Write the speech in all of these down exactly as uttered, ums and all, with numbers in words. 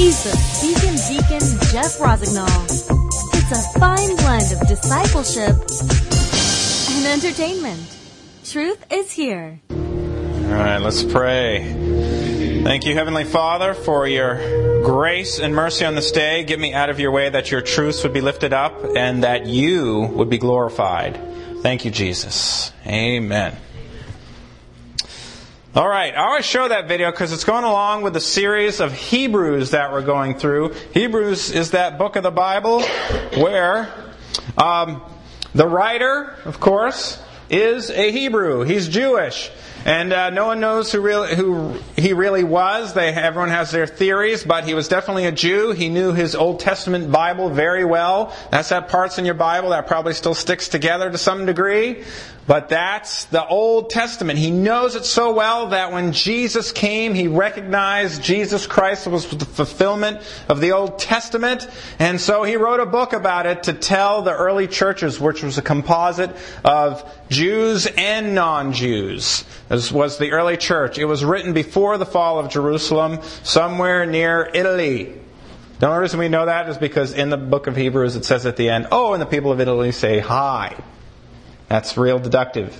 He's the Beacon Deacon Jeff Rosignol. It's a fine blend of discipleship and entertainment. Truth is here. All right, let's pray. Thank you, Heavenly Father, for your grace and mercy on this day. Get me out of your way that your truths would be lifted up and that you would be glorified. Thank you, Jesus. Amen. All right, I always show that video because it's going along with the series of Hebrews that we're going through. Hebrews is that book of the Bible where um, the writer, of course, is a Hebrew. He's Jewish. And uh, no one knows who really who he really was. They everyone has their theories, but he was definitely a Jew. He knew his Old Testament Bible very well. That's that parts in your Bible that probably still sticks together to some degree. But that's the Old Testament. He knows it so well that when Jesus came, he recognized Jesus Christ was the fulfillment of the Old Testament. And so he wrote a book about it to tell the early churches, which was a composite of Jews and non-Jews. This was the early church. It was written before the fall of Jerusalem, somewhere near Italy. The only reason we know that is because in the book of Hebrews it says at the end, oh, and the people of Italy say hi. That's real deductive.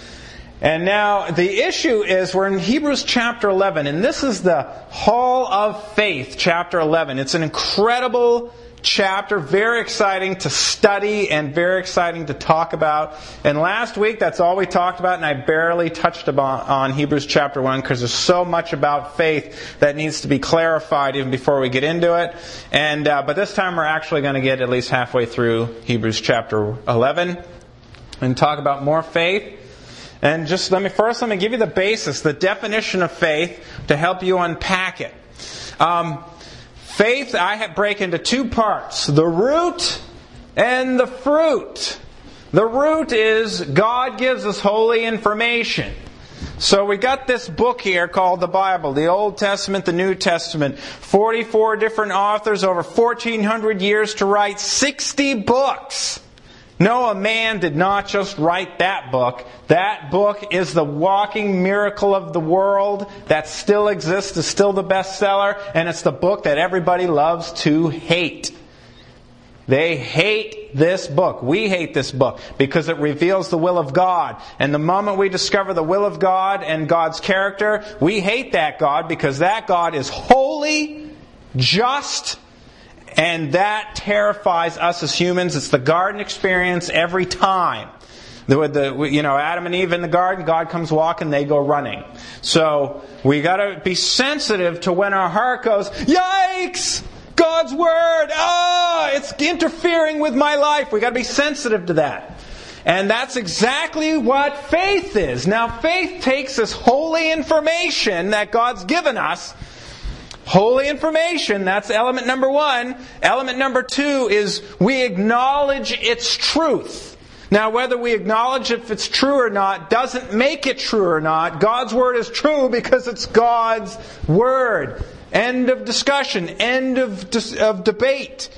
And now the issue is we're in Hebrews chapter eleven, and this is the Hall of Faith, chapter eleven. It's an incredible chapter, very exciting to study and very exciting to talk about. And last week, that's all we talked about, and I barely touched about, on Hebrews chapter one because there's so much about faith that needs to be clarified even before we get into it. And uh, but this time we're actually going to get at least halfway through Hebrews chapter eleven and talk about more faith. And just let me first let me give you the basis, the definition of faith, to help you unpack it. Um, Faith, I break into two parts, the root and the fruit. The root is God gives us holy information. So we got this book here called the Bible, the Old Testament, the New Testament. forty-four different authors, over fourteen hundred years to write sixty books. No, a man did not just write that book. That book is the walking miracle of the world that still exists, is still the bestseller, and it's the book that everybody loves to hate. They hate this book. We hate this book because it reveals the will of God. And the moment we discover the will of God and God's character, we hate that God because that God is holy, just, and that terrifies us as humans. It's the garden experience every time. The, the, you know, Adam and Eve in the garden, God comes walking, they go running. So we got to be sensitive to when our heart goes, yikes! God's Word! Ah, it's interfering with my life. We got to be sensitive to that. And that's exactly what faith is. Now, faith takes this holy information that God's given us. Holy information, that's element number one. Element number two is we acknowledge its truth. Now, whether we acknowledge if it's true or not doesn't make it true or not. God's Word is true because it's God's Word. End of discussion. End of, of debate.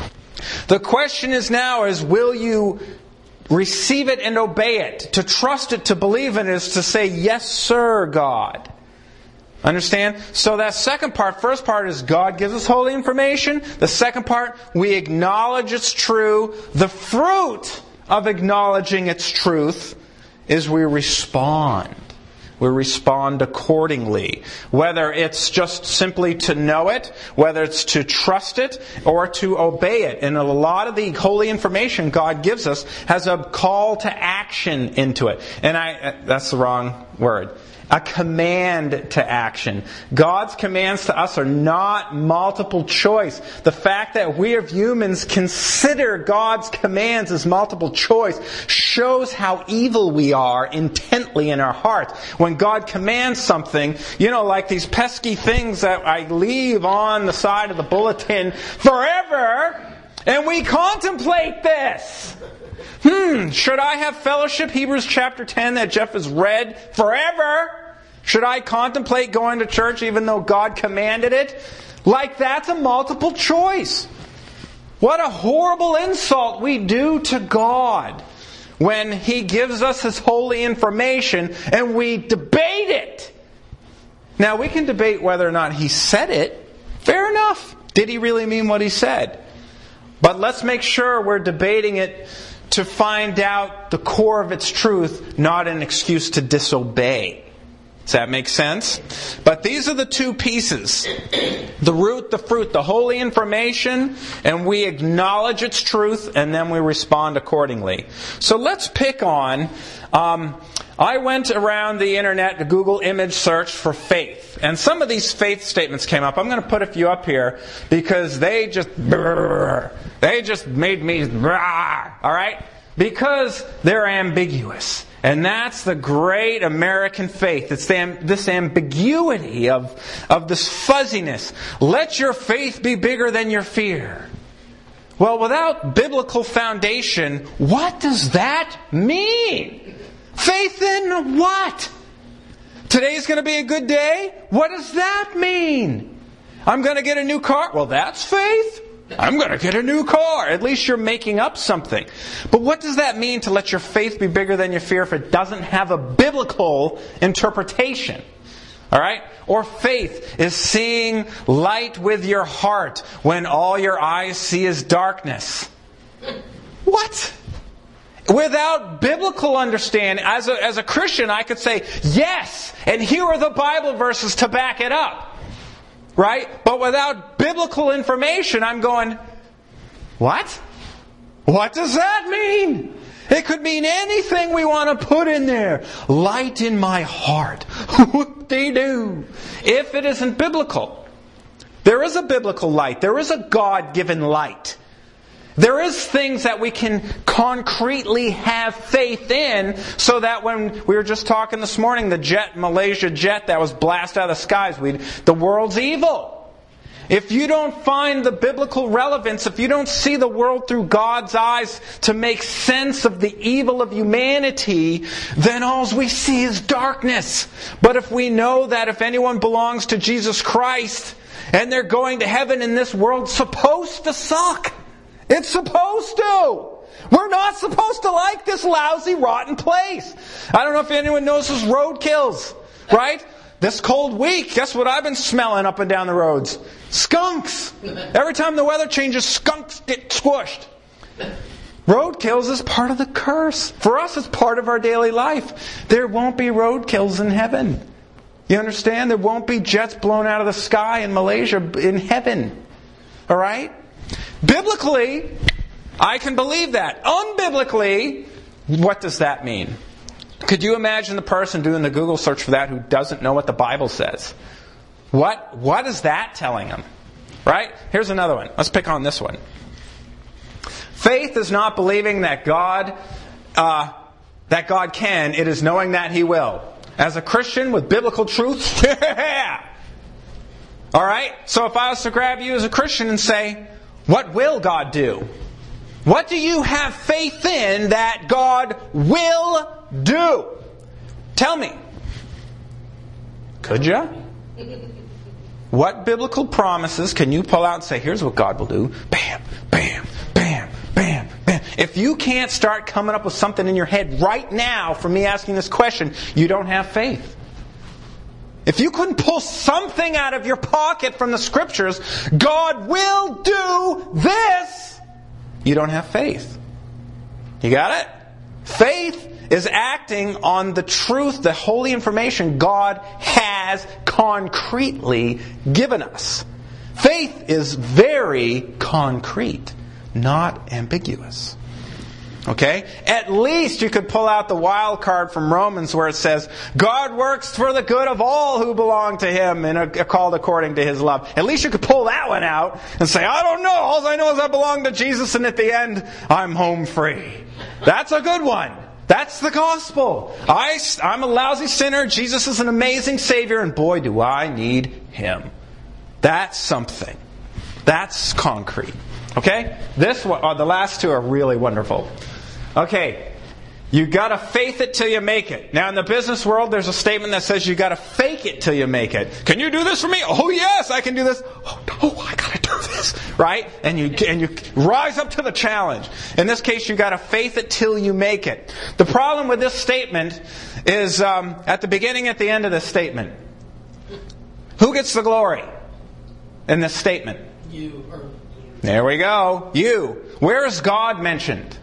The question is now is, will you receive it and obey it? To trust it, to believe in it is to say, yes, sir, God. Understand? So that second part, first part is God gives us holy information. The second part, we acknowledge it's true. The fruit of acknowledging its truth is we respond. We respond accordingly. Whether it's just simply to know it, whether it's to trust it, or to obey it. And a lot of the holy information God gives us has a call to action into it. And I, that's the wrong word. A command to action. God's commands to us are not multiple choice. The fact that we as humans consider God's commands as multiple choice shows how evil we are intently in our hearts. When God commands something, you know, like these pesky things that I leave on the side of the bulletin forever, and we contemplate this. Hmm, should I have fellowship, Hebrews chapter ten, that Jeff has read forever? Should I contemplate going to church even though God commanded it? Like that's a multiple choice. What a horrible insult we do to God when He gives us His holy information and we debate it. Now we can debate whether or not He said it. Fair enough. Did he really mean what he said? But let's make sure we're debating it to find out the core of its truth, not an excuse to disobey. Does that make sense? But these are the two pieces. The root, the fruit, the holy information, and we acknowledge its truth, and then we respond accordingly. So let's pick on, um, I went around the internet to Google image search for faith. And some of these faith statements came up. I'm going to put a few up here because they just, they just made me, alright? Because they're ambiguous. And that's the great American faith. It's the, this ambiguity of, of this fuzziness. Let your faith be bigger than your fear. Well, without biblical foundation, what does that mean? Faith in what? Today's going to be a good day? What does that mean? I'm going to get a new car? Well, that's faith. I'm going to get a new car. At least you're making up something. But what does that mean to let your faith be bigger than your fear if it doesn't have a biblical interpretation? All right? Or faith is seeing light with your heart when all your eyes see is darkness. What? Without biblical understanding, as a, as a Christian, I could say, yes, and here are the Bible verses to back it up. Right? But without biblical information, I'm going, what? What does that mean? It could mean anything we want to put in there. Light in my heart. Whoop-de-doo. If it isn't biblical. There is a biblical light. There is a God-given light. There is things that we can concretely have faith in so that when we were just talking this morning, the jet, Malaysia jet that was blasted out of the skies, we the world's evil. If you don't find the biblical relevance, if you don't see the world through God's eyes to make sense of the evil of humanity, then all we see is darkness. But if we know that if anyone belongs to Jesus Christ and they're going to heaven and this world's supposed to suck. It's supposed to. We're not supposed to like this lousy, rotten place. I don't know if anyone knows those roadkills, right? This cold week, guess what I've been smelling up and down the roads? Skunks. Every time the weather changes, skunks get squished. Roadkills is part of the curse. For us, it's part of our daily life. There won't be roadkills in heaven. You understand? There won't be jets blown out of the sky in Malaysia in heaven. All right? Biblically, I can believe that. Unbiblically, what does that mean? Could you imagine the person doing the Google search for that who doesn't know what the Bible says? What, what is that telling them? Right? Here's another one. Let's pick on this one. Faith is not believing that God, uh, that God can. It is knowing that He will. As a Christian with biblical truth, yeah! All right? So if I was to grab you as a Christian and say, what will God do? What do you have faith in that God will do? Tell me. Could you? What biblical promises can you pull out and say, here's what God will do? Bam, bam, bam, bam, bam. If you can't start coming up with something in your head right now from me asking this question, you don't have faith. If you couldn't pull something out of your pocket from the Scriptures, God will do this, you don't have faith. You got it? Faith is acting on the truth, the holy information God has concretely given us. Faith is very concrete, not ambiguous. Okay? At least you could pull out the wild card from Romans where it says, God works for the good of all who belong to Him and are called according to His love. At least you could pull that one out and say, I don't know. All I know is I belong to Jesus and at the end, I'm home free. That's a good one. That's the gospel. I, I'm a lousy sinner. Jesus is an amazing Savior. And boy, do I need Him. That's something. That's concrete. Okay? This one, oh, the last two are really wonderful. Okay, you gotta faith it till you make it. Now in the business world, there's a statement that says you gotta fake it till you make it. Can you do this for me? Oh yes, I can do this. Oh no, I gotta do this. Right? And you and you rise up to the challenge. In this case, you gotta faith it till you make it. The problem with this statement is um, at the beginning, at the end of this statement. Who gets the glory? in this statement? You. Or, there we go. You. Where is God mentioned?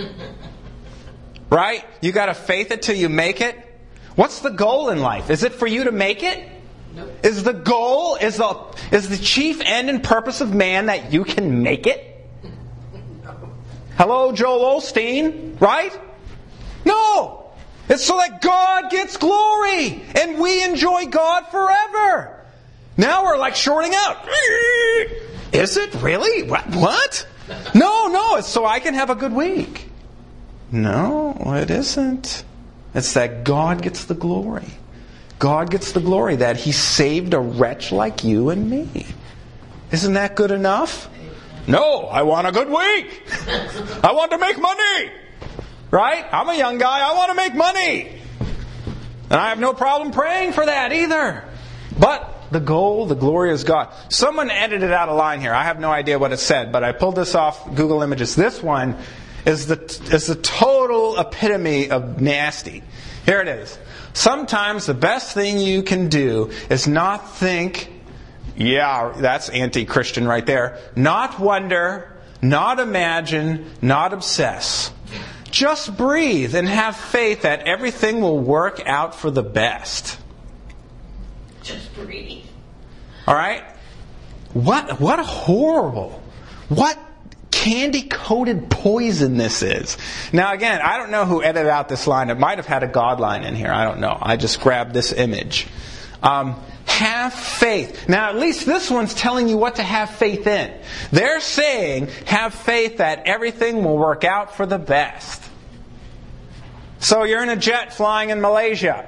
Right? You got to faith it till you make it. What's the goal in life? Is it for you to make it? Nope. Is the goal, is the, is the chief end and purpose of man that you can make it? No. Hello, Joel Osteen, right? No! It's so that God gets glory and we enjoy God forever. Now we're like shorting out. Is it really? What? What? No, no, it's so I can have a good week. No, it isn't. It's that God gets the glory. God gets the glory that He saved a wretch like you and me. Isn't that good enough? No, I want a good week. I want to make money. Right? I'm a young guy. I want to make money. And I have no problem praying for that either. But the goal, the glory is God. Someone edited out a line here. I have no idea what it said, but I pulled this off Google Images. This one is the is the total epitome of nasty. Here it is. Sometimes the best thing you can do is not think, yeah, that's anti-Christian right there. Not wonder, not imagine, not obsess. Just breathe and have faith that everything will work out for the best. Just breathe. All right? What what horrible, what candy-coated poison this is. Now again, I don't know who edited out this line. It might have had a God line in here. I don't know. I just grabbed this image. Um, have faith. Now at least this one's telling you what to have faith in. They're saying, have faith that everything will work out for the best. So you're in a jet flying in Malaysia.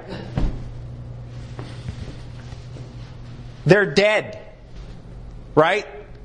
They're dead. Right?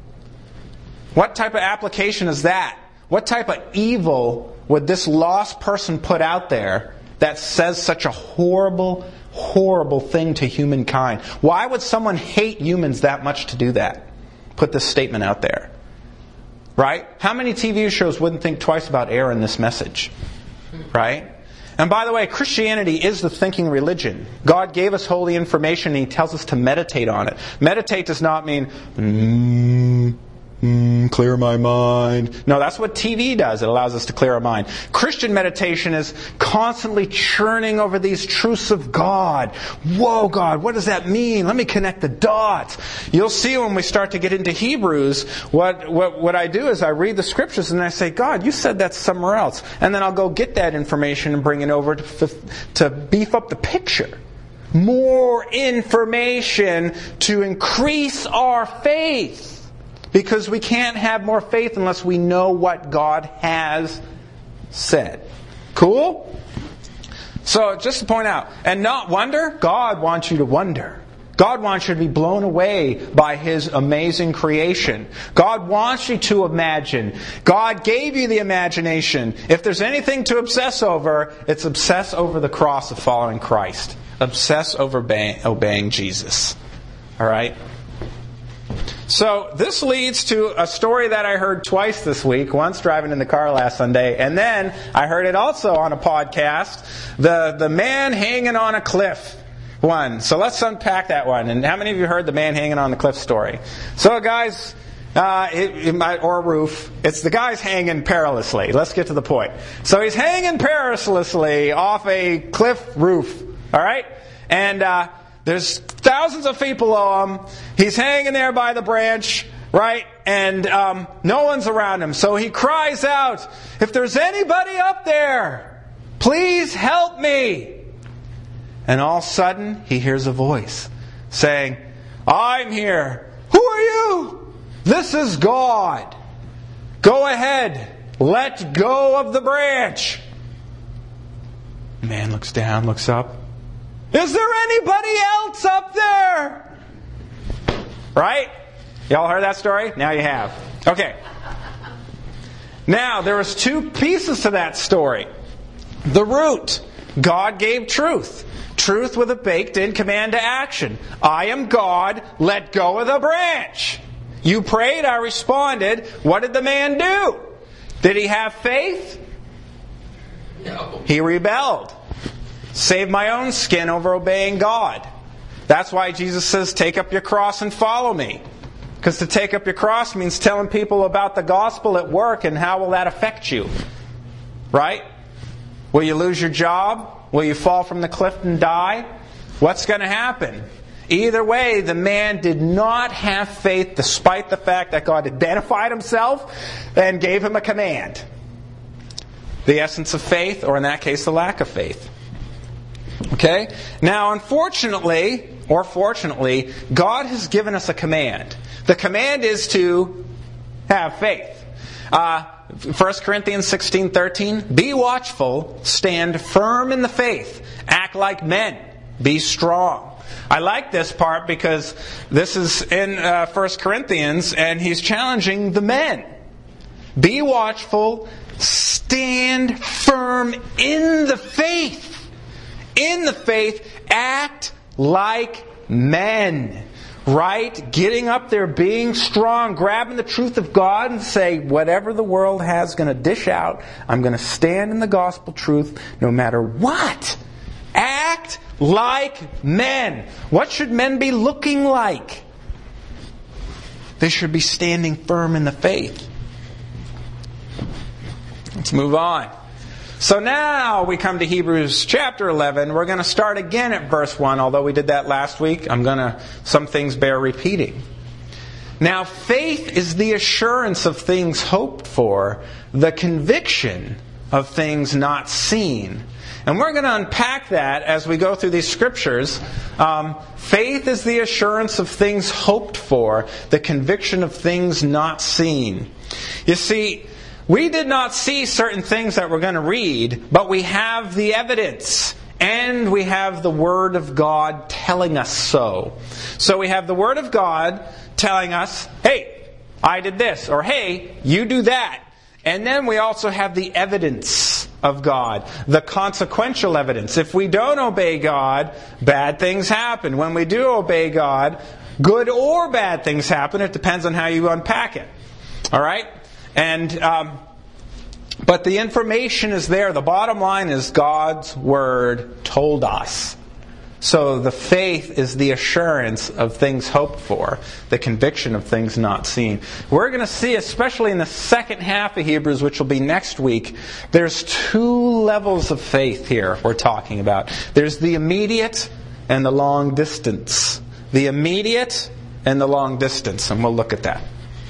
What type of application is that? What type of evil would this lost person put out there that says such a horrible, horrible thing to humankind? Why would someone hate humans that much to do that? Put this statement out there. Right? How many T V shows wouldn't think twice about airing this message? Right? And by the way, Christianity is the thinking religion. God gave us holy information and He tells us to meditate on it. Meditate does not mean, mm, mm, clear my mind. No, that's what T V does. It allows us to clear our mind. Christian meditation is constantly churning over these truths of God. Whoa, God, what does that mean? Let me connect the dots. You'll see when we start to get into Hebrews, what, what, what I do is I read the scriptures and I say, God, you said that somewhere else. And then I'll go get that information and bring it over to, to beef up the picture. More information to increase our faith. Because we can't have more faith unless we know what God has said. Cool? So, just to point out, and not wonder, God wants you to wonder. God wants you to be blown away by His amazing creation. God wants you to imagine. God gave you the imagination. If there's anything to obsess over, it's obsess over the cross of following Christ. Obsess over obeying, obeying Jesus. Alright? So this leads to a story that I heard twice this week. Once driving in the car last Sunday, and then I heard it also on a podcast. The the man hanging on a cliff one. So let's unpack that one. And how many of you heard the man hanging on the cliff story? So guys, uh, it, it might, or roof. It's the guy's hanging perilously. Let's get to the point. So he's hanging perilously off a cliff roof. All right, and. Uh, There's thousands of feet below him. He's hanging there by the branch, right? And um, no one's around him. So he cries out, if there's anybody up there, please help me. And all of a sudden, he hears a voice saying, I'm here. Who are you? This is God. Go ahead. Let go of the branch. The man looks down, looks up. Is there anybody else up there? Right? Y'all heard that story? Now you have. Okay. Now, there was two pieces to that story. The root. God gave truth. Truth with a baked-in command to action. I am God. Let go of the branch. You prayed, I responded. What did the man do? Did he have faith? No. He rebelled. Save my own skin over obeying God. That's why Jesus says, take up your cross and follow me. Because to take up your cross means telling people about the gospel at work, and how will that affect you? Right? Will you lose your job? Will you fall from the cliff and die? What's going to happen? Either way, the man did not have faith despite the fact that God identified Himself and gave him a command. The essence of faith, or in that case, the lack of faith. Okay? Now, unfortunately, or fortunately, God has given us a command. The command is to have faith. Uh, First Corinthians sixteen thirteen, be watchful, stand firm in the faith, act like men, be strong. I like this part because this is in uh, First Corinthians, and he's challenging the men. Be watchful, stand firm in the faith. In the faith, act like men. Right? Getting up there, being strong, grabbing the truth of God and say, whatever the world has going to dish out, I'm going to stand in the gospel truth no matter what. Act like men. What should men be looking like? They should be standing firm in the faith. Let's move on. So now we come to Hebrews chapter eleven. We're going to start again at verse one. Although we did that last week, I'm going to, some things bear repeating. Now, faith is the assurance of things hoped for, the conviction of things not seen. And we're going to unpack that as we go through these scriptures. Um, faith is the assurance of things hoped for, the conviction of things not seen. You see, we did not see certain things that we're going to read, but we have the evidence. And we have the Word of God telling us so. So we have the Word of God telling us, hey, I did this, or hey, you do that. And then we also have the evidence of God, the consequential evidence. If we don't obey God, bad things happen. When we do obey God, good or bad things happen. It depends on how you unpack it. All right? And um, but the information is there. The bottom line is God's Word told us. So the faith is the assurance of things hoped for, the conviction of things not seen. We're going to see, especially in the second half of Hebrews, which will be next week, there's two levels of faith here we're talking about. There's the immediate and the long distance. The immediate and the long distance, and we'll look at that.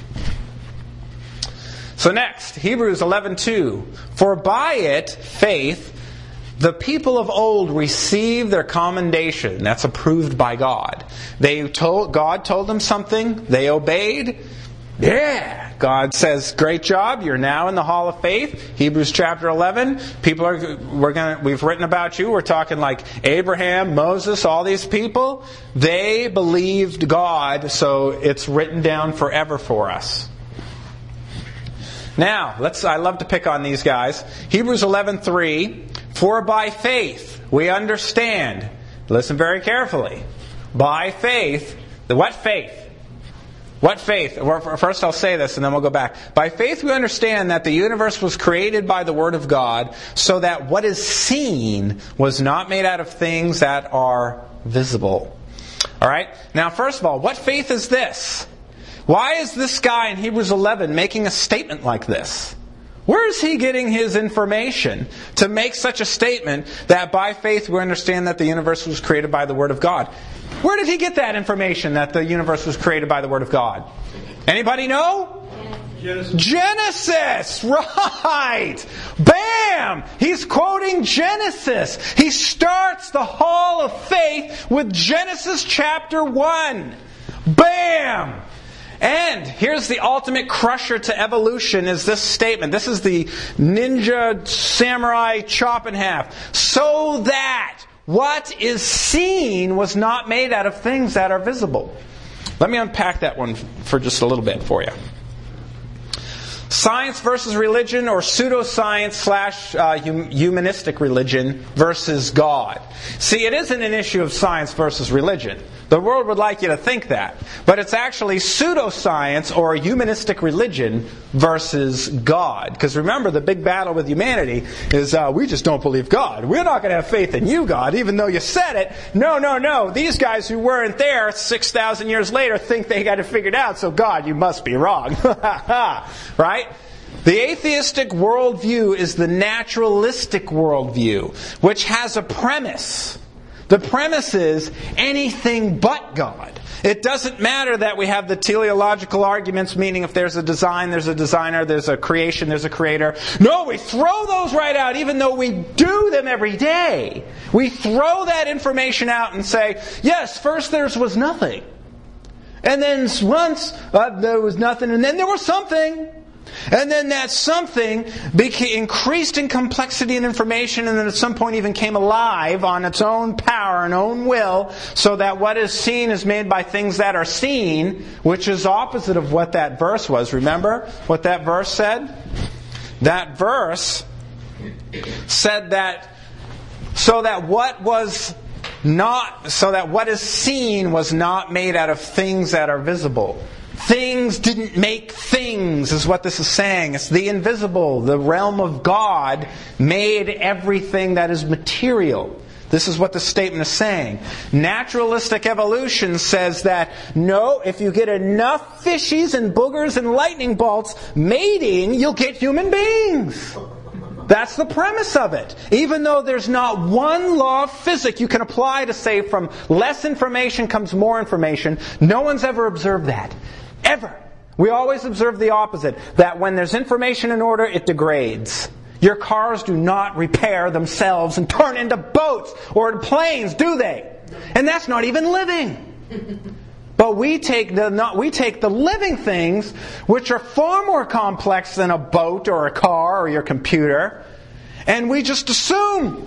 So next, Hebrews eleven two. For by it, faith, the people of old received their commendation. That's approved by God. They told God told them something. They obeyed. Yeah. God says, great job. You're now in the Hall of Faith. Hebrews chapter eleven. People are we're gonna we've written about you. We're talking like Abraham, Moses, all these people. They believed God, so it's written down forever for us. Now, let's I love to pick on these guys. Hebrews eleven three. For by faith we understand. Listen very carefully. By faith, the what faith? What faith? First I'll say this and then we'll go back. By faith we understand that the universe was created by the Word of God, so that what is seen was not made out of things that are visible. Alright? Now first of all, what faith is this? Why is this guy in Hebrews eleven making a statement like this? Where is he getting his information to make such a statement that by faith we understand that the universe was created by the Word of God? Where did he get that information that the universe was created by the Word of God? Anybody know? Genesis. Genesis! Right! Bam! He's quoting Genesis. He starts the Hall of Faith with Genesis chapter one. Bam! And here's the ultimate crusher to evolution is this statement. This is the ninja samurai chop in half. So that what is seen was not made out of things that are visible. Let me unpack that one for just a little bit for you. Science versus religion, or pseudoscience slash uh, humanistic religion versus God. See, it isn't an issue of science versus religion. The world would like you to think that. But it's actually pseudoscience or humanistic religion versus God. Because remember, the big battle with humanity is uh, we just don't believe God. We're not going to have faith in you, God, even though you said it. No, no, no. These guys who weren't there six thousand years later think they got it figured out, so God, you must be wrong. Right? The atheistic worldview is the naturalistic worldview, which has a premise. The premise is anything but God. It doesn't matter that we have the teleological arguments, meaning if there's a design, there's a designer, there's a creation, there's a creator. No, we throw those right out, even though we do them every day. We throw that information out and say, yes, first there was nothing. And then once uh, there was nothing, and then there was something. And then that something became increased in complexity and information, and then at some point even came alive on its own power and own will, so that what is seen is made by things that are seen, which is opposite of what that verse was. Remember what that verse said? That verse said that so that what was not, so that what is seen was not made out of things that are visible. Things didn't make things, is what this is saying. It's the invisible, the realm of God, made everything that is material. This is what the statement is saying. Naturalistic evolution says that, no, if you get enough fishies and boogers and lightning bolts mating, you'll get human beings. That's the premise of it. Even though there's not one law of physics you can apply to say from less information comes more information, no one's ever observed that. Ever. We always observe the opposite. That when there's information in order, it degrades. Your cars do not repair themselves and turn into boats or planes, do they? And that's not even living. But we take the not, we take the living things, which are far more complex than a boat or a car or your computer, and we just assume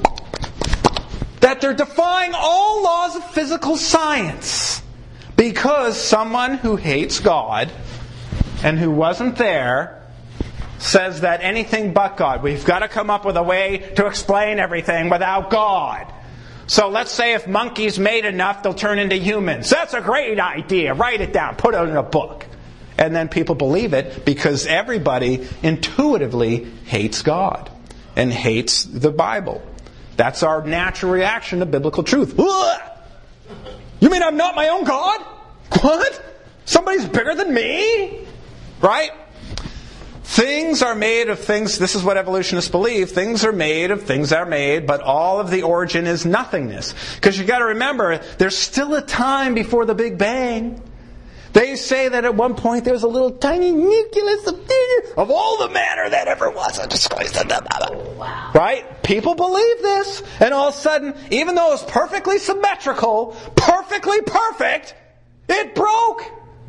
that they're defying all laws of physical science. Because someone who hates God and who wasn't there says that anything but God. We've got to come up with a way to explain everything without God. So let's say if monkeys mate enough, they'll turn into humans. That's a great idea. Write it down. Put it in a book. And then people believe it because everybody intuitively hates God and hates the Bible. That's our natural reaction to biblical truth. Ugh! You mean I'm not my own God? What? Somebody's bigger than me? Right? Things are made of things, this is what evolutionists believe, things are made of things that are made, but all of the origin is nothingness. Because you've got to remember, there's still a time before the Big Bang. They say that at one point there was a little tiny nucleus of, of all the matter that ever was. Wow. Right? People believe this. And all of a sudden, even though it was perfectly symmetrical, perfectly perfect, it broke.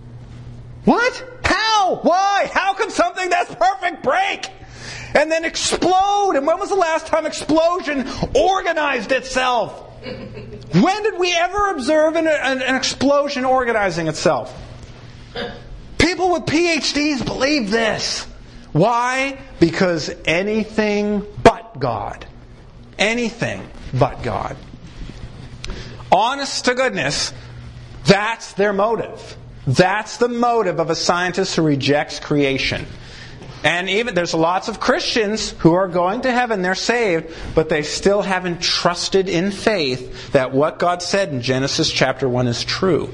What? How? Why? How can something that's perfect break? And then explode? And when was the last time explosion organized itself? When did we ever observe an, an, an explosion organizing itself? People with P H Ds believe this. Why? Because anything but God. Anything but God. Honest to goodness, that's their motive. That's the motive of a scientist who rejects creation. And even there's lots of Christians who are going to heaven, they're saved, but they still haven't trusted in faith that what God said in Genesis chapter one is true.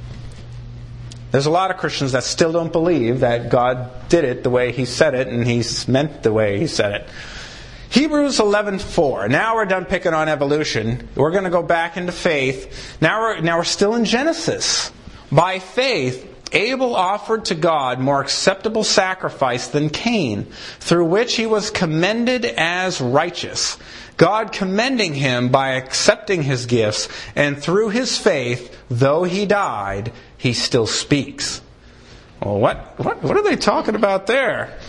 There's a lot of Christians that still don't believe that God did it the way He said it and He's meant the way He said it. Hebrews eleven four. Now we're done picking on evolution. We're going to go back into faith. Now we're, now we're still in Genesis. By faith, Abel offered to God more acceptable sacrifice than Cain, through which he was commended as righteous. God commending him by accepting his gifts, and through his faith, though he died, he still speaks. Well, what, what, what are they talking about there?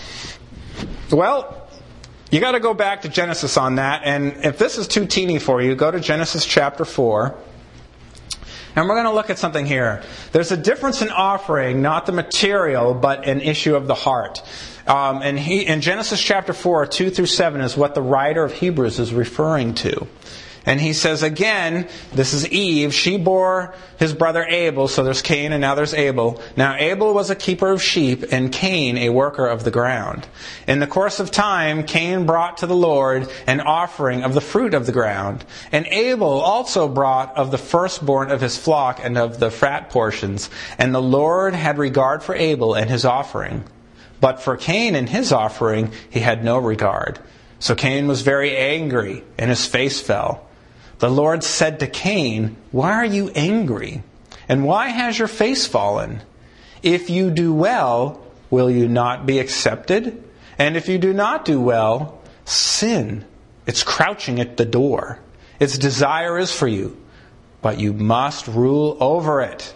Well, you got to go back to Genesis on that, and if this is too teeny for you, go to Genesis chapter four. And we're going to look at something here. There's a difference in offering, not the material, but an issue of the heart. Um, and he, in Genesis chapter four, two through seven is what the writer of Hebrews is referring to. And he says again, this is Eve, she bore his brother Abel, so there's Cain and now there's Abel. Now Abel was a keeper of sheep and Cain a worker of the ground. In the course of time, Cain brought to the Lord an offering of the fruit of the ground. And Abel also brought of the firstborn of his flock and of the fat portions. And the Lord had regard for Abel and his offering. But for Cain and his offering he had no regard. So Cain was very angry and his face fell. The Lord said to Cain, "Why are you angry? And why has your face fallen? If you do well, will you not be accepted? And if you do not do well, sin, it's crouching at the door. Its desire is for you, but you must rule over it."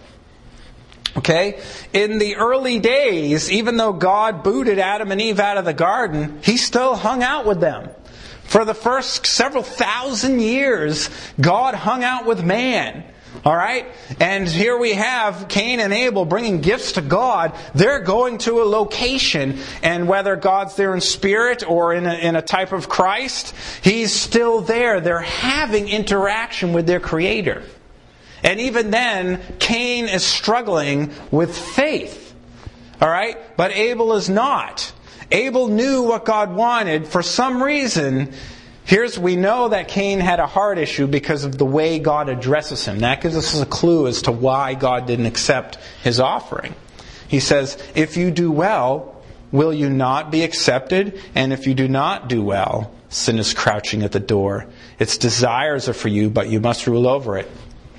Okay? In the early days, even though God booted Adam and Eve out of the garden, He still hung out with them. For the first several thousand years, God hung out with man. All right? And here we have Cain and Abel bringing gifts to God. They're going to a location, and whether God's there in spirit or in a, in a type of Christ, He's still there. They're having interaction with their Creator. And even then, Cain is struggling with faith. All right? But Abel is not. Abel knew what God wanted. For some reason, here's we know that Cain had a heart issue because of the way God addresses him. That gives us a clue as to why God didn't accept his offering. He says, "If you do well, will you not be accepted? And if you do not do well, sin is crouching at the door. Its desires are for you, but you must rule over it."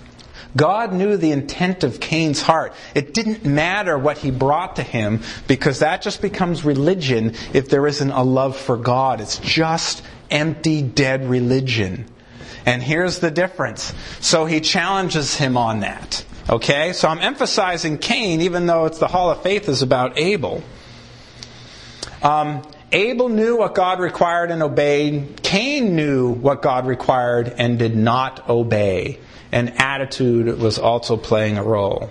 God knew the intent of Cain's heart. It didn't matter what he brought to him, because that just becomes religion if there isn't a love for God. It's just empty, dead religion. And here's the difference. So he challenges him on that. Okay? So I'm emphasizing Cain, even though it's the Hall of Faith is about Abel. Um, Abel knew what God required and obeyed. Cain knew what God required and did not obey. And attitude was also playing a role.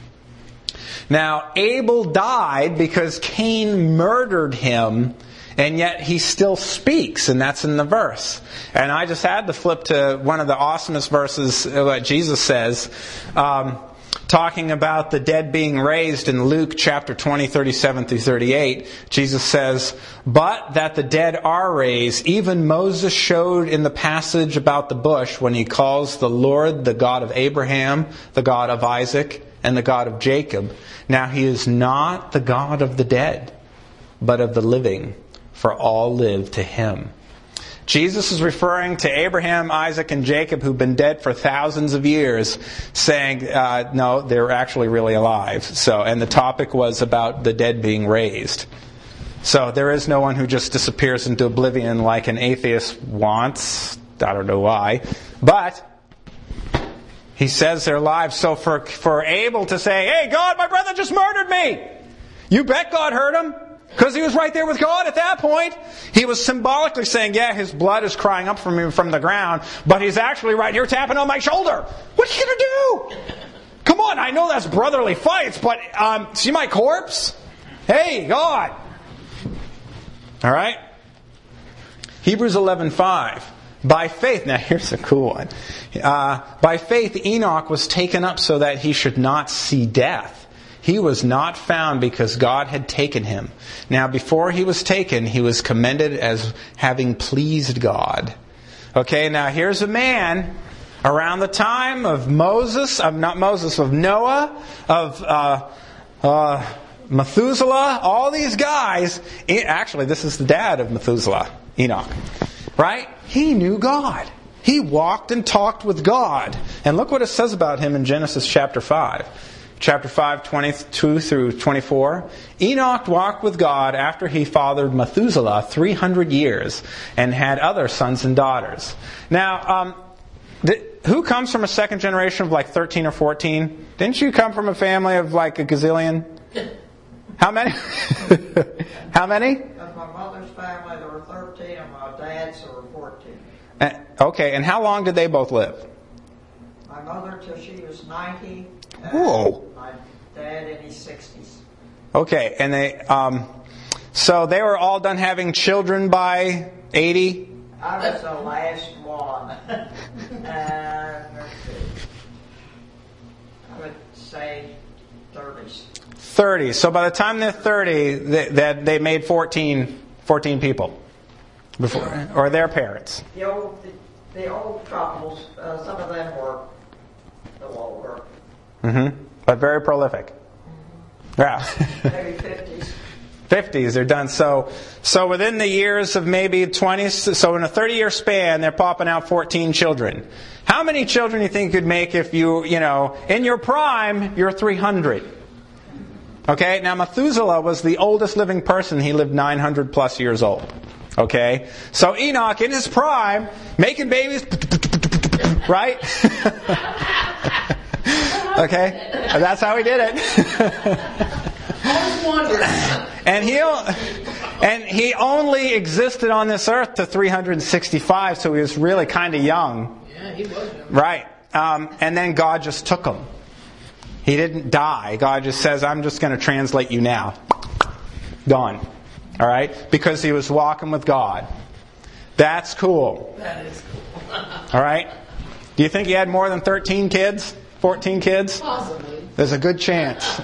Now, Abel died because Cain murdered him, and yet he still speaks, and that's in the verse. And I just had to flip to one of the awesomest verses that Jesus says, um, talking about the dead being raised in Luke chapter twenty, thirty-seven through thirty-eight. Jesus says, "But that the dead are raised, even Moses showed in the passage about the bush when he calls the Lord the God of Abraham, the God of Isaac, and the God of Jacob. Now he is not the God of the dead, but of the living, for all live to him." Jesus is referring to Abraham, Isaac, and Jacob, who've been dead for thousands of years, saying, uh, no, they're actually really alive. So, and the topic was about the dead being raised. So there is no one who just disappears into oblivion like an atheist wants. I don't know why. But he says they're alive. So for, for Abel to say, "Hey, God, my brother just murdered me," you bet God heard him. Because he was right there with God at that point. He was symbolically saying, yeah, his blood is crying up from him from the ground, but he's actually right here tapping on my shoulder. What are you going to do? Come on, I know that's brotherly fights, but um, see my corpse? Hey, God. All right? Hebrews eleven five. By faith, now here's a cool one. Uh, by faith, Enoch was taken up so that he should not see death. He was not found because God had taken him. Now, before he was taken, he was commended as having pleased God. Okay, now here's a man around the time of Moses, of not Moses, of Noah, of uh, uh, Methuselah, all these guys. Actually, this is the dad of Methuselah, Enoch. Right? He knew God. He walked and talked with God. And look what it says about him in Genesis chapter five. Chapter five, twenty-two through twenty-four. Enoch walked with God after he fathered Methuselah three hundred years and had other sons and daughters. Now, um, th- who comes from a second generation of like thirteen or fourteen? Didn't you come from a family of like a gazillion? How many? How many? Of my mother's family, there were thirteen, and my dad's, there were fourteen. Uh, okay, and how long did they both live? My mother till she was ninety. Whoa. My dad in his sixties. Okay, and they, um, so they were all done having children by eighty? I was the last one. And let's see. I would say thirties. thirty. So by the time they're thirty, they, that they made fourteen, fourteen people. Before, or their parents. The old, the, the old couples, uh, some of them were a little older. Mm-hmm. But very prolific. Yeah. Maybe fifties. fifties, they're done. So, so within the years of maybe twenties, so in a thirty-year span, they're popping out fourteen children. How many children do you think you could make if you, you know, in your prime, you're three hundred? Okay, now Methuselah was the oldest living person. He lived nine hundred plus years old. Okay, so Enoch in his prime, making babies, right? Okay, that's how he did it. I was wondering. And he, and he only existed on this earth to three hundred sixty-five, so he was really kind of young. Yeah, he was young. Right. Um, and then God just took him. He didn't die. God just says, I'm just going to translate you now. Gone. All right? Because he was walking with God. That's cool. That is cool. All right? Do you think he had more than thirteen kids? fourteen kids? Possibly. There's a good chance.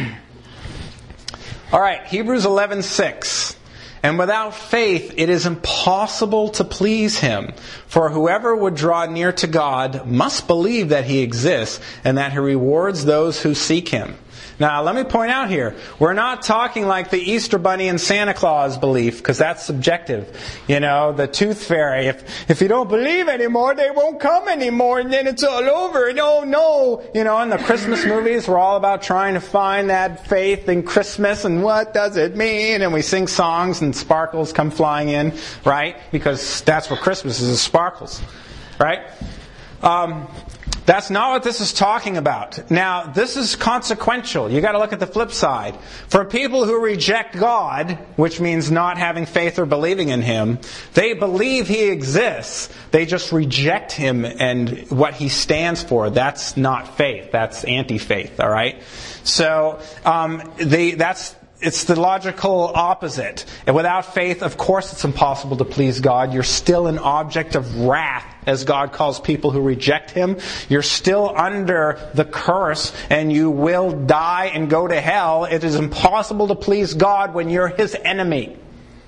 All right, Hebrews eleven six. And without faith it is impossible to please Him. For whoever would draw near to God must believe that He exists and that He rewards those who seek Him. Now, let me point out here, we're not talking like the Easter Bunny and Santa Claus belief, because that's subjective. You know, the tooth fairy. If if you don't believe anymore, they won't come anymore, and then it's all over. No, no. You know, in the Christmas movies, we're all about trying to find that faith in Christmas, and what does it mean? And we sing songs, and sparkles come flying in, right? Because that's what Christmas is, is sparkles, right? Um... That's not what this is talking about. Now, this is consequential. You got to look at the flip side. For people who reject God, which means not having faith or believing in Him, they believe He exists. They just reject Him and what He stands for. That's not faith. That's anti-faith. All right. So, um, the that's. It's the logical opposite. And without faith, of course, it's impossible to please God. You're still an object of wrath, as God calls people who reject Him. You're still under the curse, and you will die and go to hell. It is impossible to please God when you're His enemy.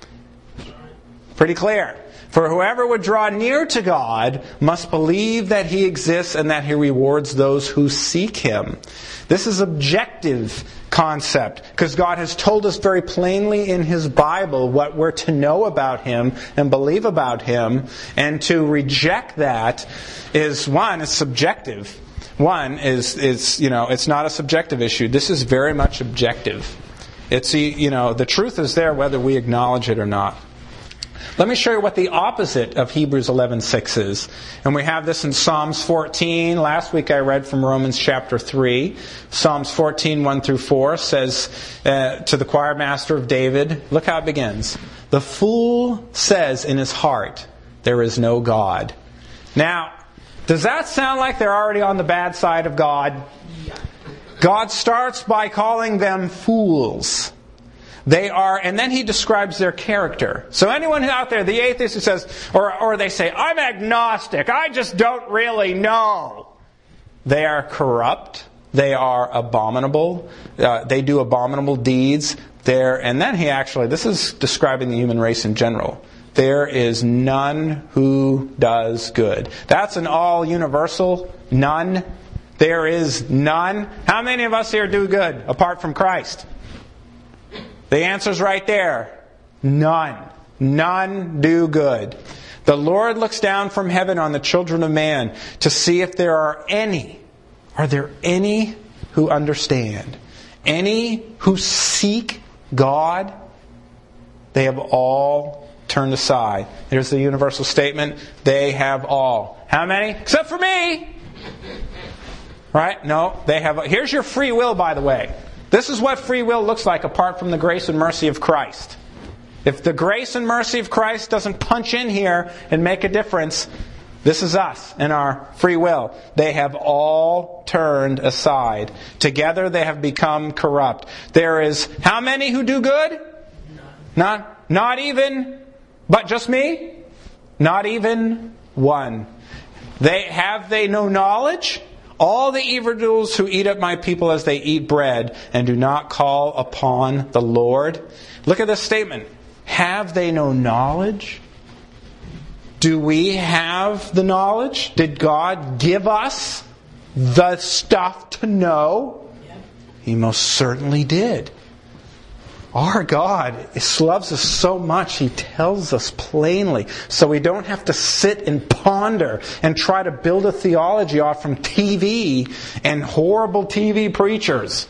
Pretty clear. For whoever would draw near to God must believe that He exists and that He rewards those who seek Him. This is objective concept, because God has told us very plainly in His Bible what we're to know about Him and believe about Him, and to reject that is, one, it's subjective. One is, is you know, it's not a subjective issue. This is very much objective. It's, you know, the truth is there whether we acknowledge it or not. Let me show you what the opposite of Hebrews eleven six is. And we have this in Psalms fourteen. Last week I read from Romans chapter three. Psalms fourteen, one through four says uh, to the choir master of David, look how it begins. The fool says in his heart, there is no God. Now, does that sound like they're already on the bad side of God? God starts by calling them fools. They are, and then He describes their character. So anyone out there, the atheist who says, or, or they say, I'm agnostic, I just don't really know. They are corrupt. They are abominable. Uh, they do abominable deeds. They're, and then he actually, this is describing the human race in general. There is none who does good. That's an all universal none. There is none. How many of us here do good apart from Christ? The answer's right there. None. None do good. The Lord looks down from heaven on the children of man to see if there are any. Are there any who understand? Any who seek God? They have all turned aside. Here's the universal statement. They have all. How many? Except for me. Right? No, they have. Here's your free will, by the way. This is what free will looks like apart from the grace and mercy of Christ. If the grace and mercy of Christ doesn't punch in here and make a difference, this is us and our free will. They have all turned aside. Together they have become corrupt. There is how many who do good? Not, not even, but just me? Not even one. They have they no knowledge? All the evildoers who eat up my people as they eat bread and do not call upon the Lord. Look at this statement. Have they no knowledge? Do we have the knowledge? Did God give us the stuff to know? He most certainly did. Our God loves us so much, He tells us plainly. So we don't have to sit and ponder and try to build a theology off from T V and horrible T V preachers.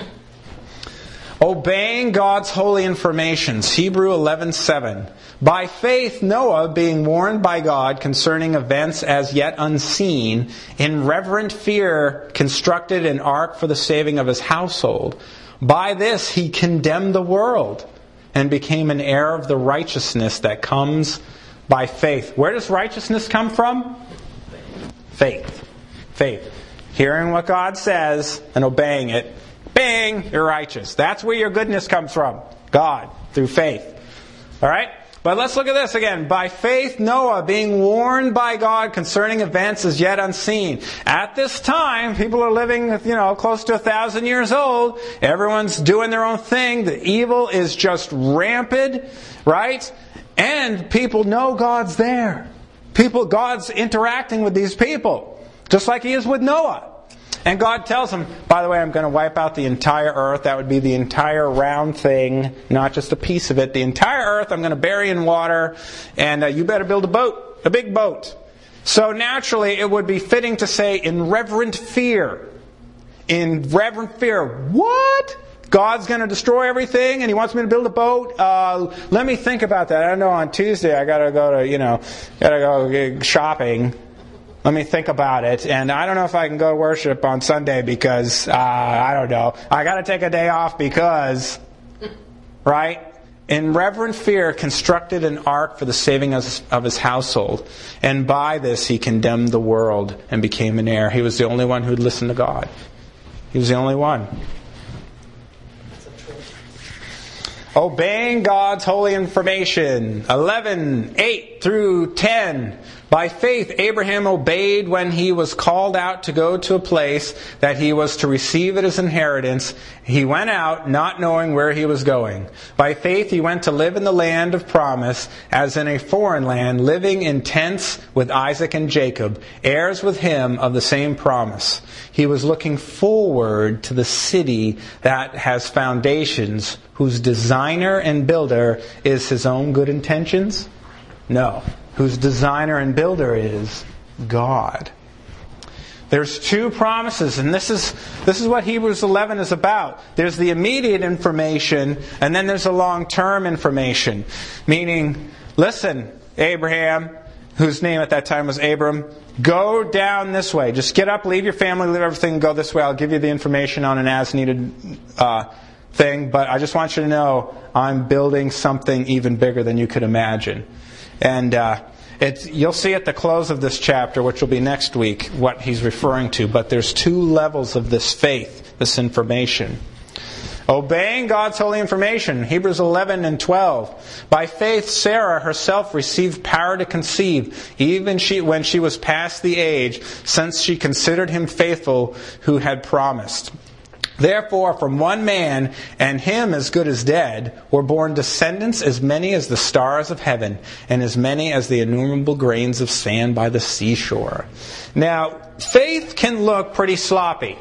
Obeying God's holy informations. Hebrews eleven seven. By faith Noah, being warned by God concerning events as yet unseen, in reverent fear constructed an ark for the saving of his household. By this he condemned the world and became an heir of the righteousness that comes by faith. Where does righteousness come from? Faith. Faith. Hearing what God says and obeying it. Bang! You're righteous. That's where your goodness comes from. God. Through faith. Alright? But let's look at this again. By faith, Noah, being warned by God concerning events as yet unseen. At this time, people are living, you know, close to a thousand years old. Everyone's doing their own thing. The evil is just rampant, right? And people know God's there. People, God's interacting with these people, just like He is with Noah. And God tells him, by the way, I'm going to wipe out the entire earth. That would be the entire round thing, not just a piece of it. The entire earth I'm going to bury in water, and uh, you better build a boat, a big boat. So naturally, it would be fitting to say, in reverent fear. In reverent fear. What? God's going to destroy everything, and He wants me to build a boat? Uh, let me think about that. I know on Tuesday I got to go to, you know, got to go shopping. Let me think about it. And I don't know if I can go to worship on Sunday because, uh, I don't know. I got to take a day off because, right? In reverent fear, constructed an ark for the saving of his household. And by this, he condemned the world and became an heir. He was the only one who'd listen to God. He was the only one. Obeying God's holy information. eleven, eight through ten. By faith, Abraham obeyed when he was called out to go to a place that he was to receive it as inheritance. He went out not knowing where he was going. By faith, he went to live in the land of promise, as in a foreign land, living in tents with Isaac and Jacob, heirs with him of the same promise. He was looking forward to the city that has foundations, whose designer and builder is his own good intentions? No. Whose designer and builder is God. There's two promises, and this is this is what Hebrews eleven is about. There's the immediate information, and then there's the long-term information. Meaning, listen, Abraham, whose name at that time was Abram, go down this way. Just get up, leave your family, leave everything, and go this way. I'll give you the information on an as-needed uh, thing, but I just want you to know I'm building something even bigger than you could imagine. And uh, it's, you'll see at the close of this chapter, which will be next week, what he's referring to. But there's two levels of this faith, this information. Obeying God's holy information. Hebrews eleven and twelve. By faith, Sarah herself received power to conceive, even she, when she was past the age, since she considered him faithful who had promised. Therefore, from one man, and him as good as dead, were born descendants as many as the stars of heaven, and as many as the innumerable grains of sand by the seashore. Now, faith can look pretty sloppy.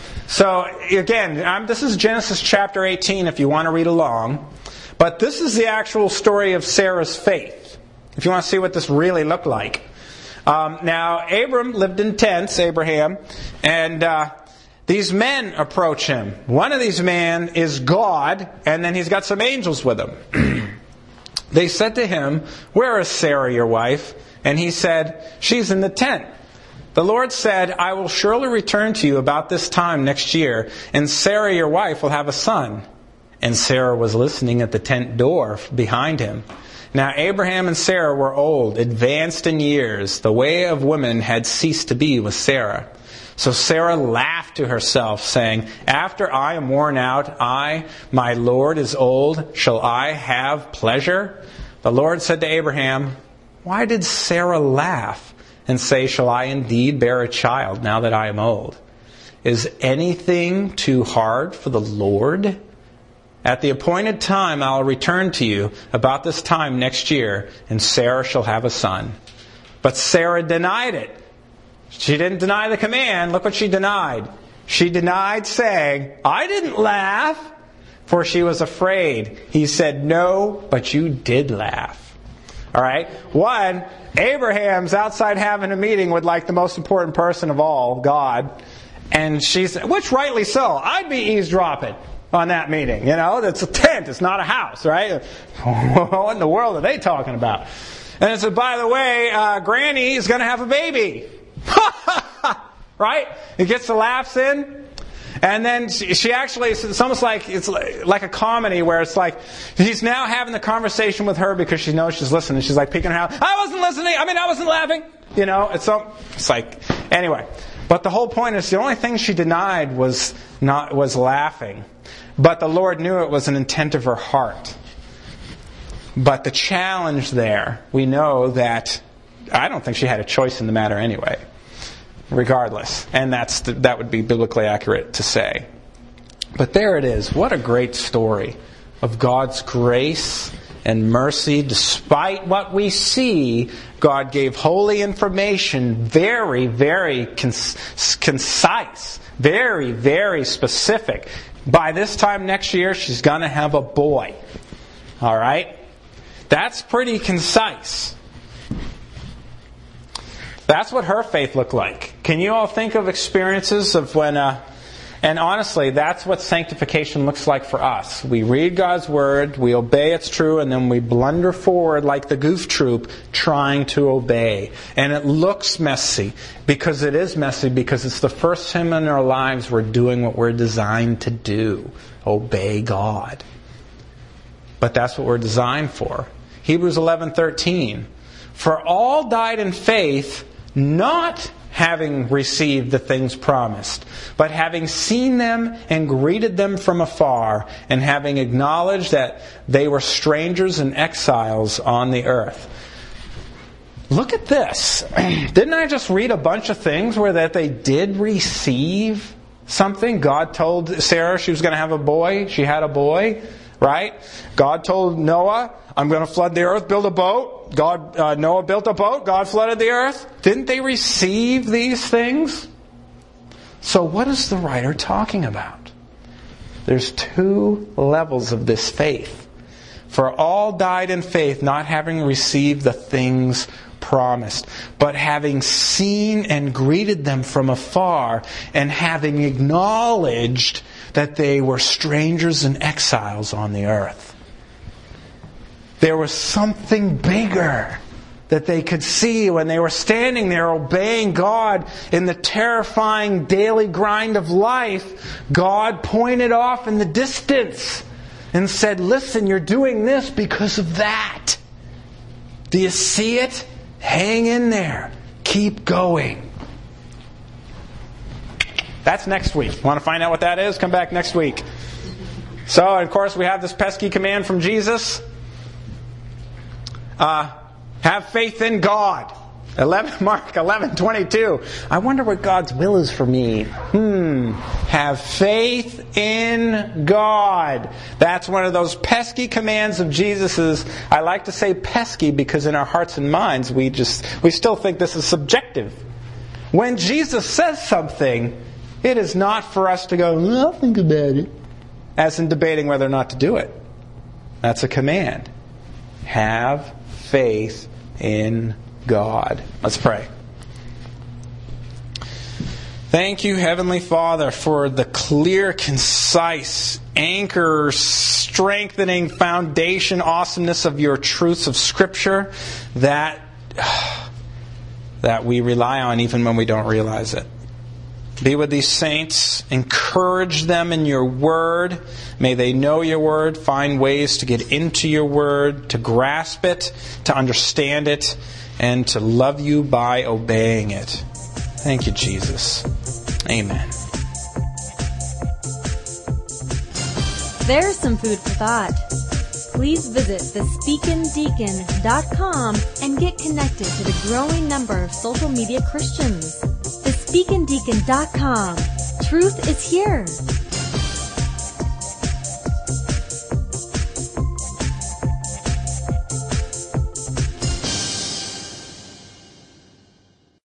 So, again, I'm, this is Genesis chapter eighteen if you want to read along. But this is the actual story of Sarah's faith, if you want to see what this really looked like. Um, now, Abram lived in tents, Abraham, and Uh, These men approach him. One of these men is God, and then he's got some angels with him. They said to him, "Where is Sarah, your wife?" And he said, "She's in the tent." The Lord said, "I will surely return to you about this time next year, and Sarah, your wife, will have a son." And Sarah was listening at the tent door behind him. Now Abraham and Sarah were old, advanced in years. The way of women had ceased to be with Sarah. So Sarah laughed to herself, saying, "After I am worn out, I, my Lord, is old. Shall I have pleasure?" The Lord said to Abraham, "Why did Sarah laugh? and say, shall I indeed bear a child now that I am old? Is anything too hard for the Lord? At the appointed time I'll return to you about this time next year, and Sarah shall have a son. But Sarah denied it. She didn't deny the command. Look what she denied. She denied saying, I didn't laugh, for she was afraid. He said, no, but you did laugh. All right? One, Abraham's outside having a meeting with like the most important person of all, God. And she's, which rightly so. I'd be eavesdropping on that meeting. You know, it's a tent. It's not a house, right? What in the world are they talking about? And it said, by the way, uh, Granny is going to have a baby. Right? It gets the laughs in. And then she, she actually, it's almost like it's like a comedy where it's like he's now having the conversation with her because she knows she's listening. She's like peeking her out. I wasn't listening. I mean, I wasn't laughing. You know, it's so it's like anyway. But the whole point is the only thing she denied was not was laughing. But the Lord knew it was an intent of her heart. But the challenge there, we know that I don't think she had a choice in the matter anyway. Regardless. And that's the, that would be biblically accurate to say. But there it is. What a great story of God's grace and mercy. Despite what we see, God gave holy information, very, very cons- concise, very, very specific. By this time next year, she's going to have a boy. All right? That's pretty concise. That's what her faith looked like. Can you all think of experiences of when, uh, and honestly, that's what sanctification looks like for us. We read God's Word, we obey it's true, and then we blunder forward like the goof troop trying to obey. And it looks messy, because it is messy, because it's the first time in our lives we're doing what we're designed to do. Obey God. But that's what we're designed for. Hebrews eleven thirteen. For all died in faith, not having received the things promised, but having seen them and greeted them from afar, and having acknowledged that they were strangers and exiles on the earth. Look at this. Didn't I just read a bunch of things where that they did receive something? God told Sarah she was going to have a boy. She had a boy, right? God told Noah, I'm going to flood the earth, build a boat. God, uh, Noah built a boat. God flooded the earth. Didn't they receive these things? So what is the writer talking about? There's two levels of this faith. For all died in faith, not having received the things promised, but having seen and greeted them from afar, and having acknowledged that they were strangers and exiles on the earth. There was something bigger that they could see when they were standing there obeying God in the terrifying daily grind of life. God pointed off in the distance and said, listen, you're doing this because of that. Do you see it? Hang in there. Keep going. That's next week. Want to find out what that is? Come back next week. So, of course, we have this pesky command from Jesus. Uh, have faith in God. eleven, Mark eleven twenty-two. I wonder what God's will is for me. Hmm. Have faith in God. That's one of those pesky commands of Jesus's. I like to say pesky because in our hearts and minds we just we still think this is subjective. When Jesus says something, it is not for us to go, I'll think about it, as in debating whether or not to do it. That's a command. Have faith in God. Let's pray. Thank you, Heavenly Father, for the clear, concise, anchor, strengthening, foundation, awesomeness of your truths of Scripture that, that we rely on even when we don't realize it. Be with these saints. Encourage them in your word. May they know your word, find ways to get into your word, to grasp it, to understand it, and to love you by obeying it. Thank you, Jesus. Amen. There's some food for thought. please visit the speakin deacon dot com and get connected to the growing number of social media Christians. the speakin deacon dot com. Truth is here.